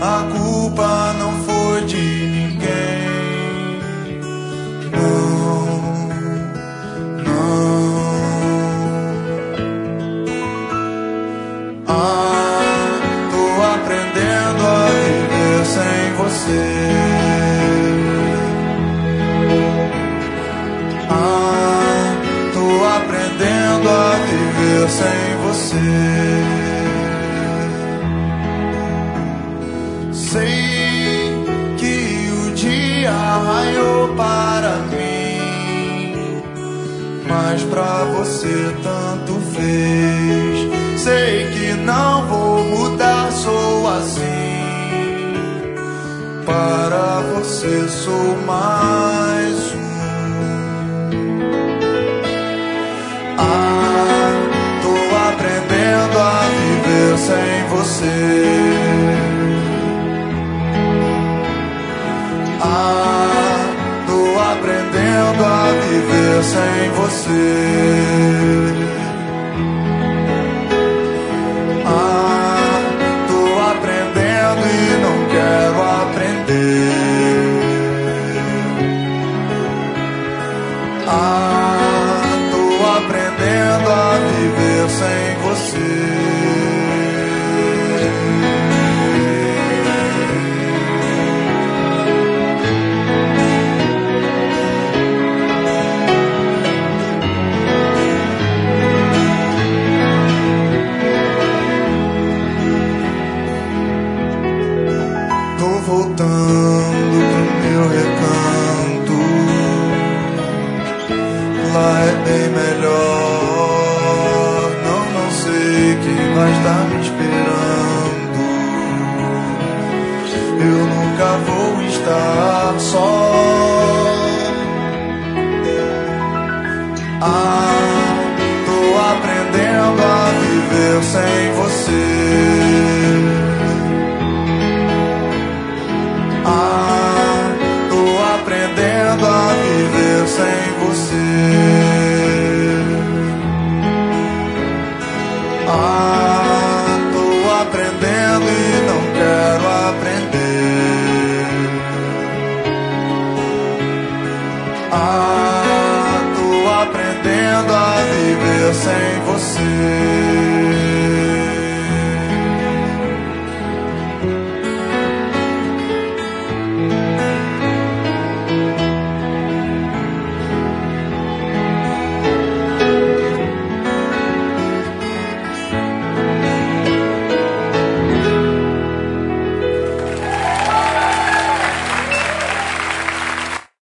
a culpa não foi de ninguém. Não, não. Tô aprendendo a viver sem você. Tô aprendendo a viver sem você. Sei que o dia raiou para mim, mas pra você tanto fez. Sei que não vou mudar, sou assim. Para você sou mais um. Tô aprendendo a viver sem você. Tô aprendendo a viver sem você. Tô aprendendo e não quero aprender. Tô aprendendo a viver sem você. Voltando pro meu recanto, lá é bem melhor. Não sei quem vai estar me esperando. Eu nunca vou estar só. Tô aprendendo a viver sem você. Tô aprendendo a viver sem você. Tô aprendendo e não quero aprender. Tô aprendendo a viver sem você.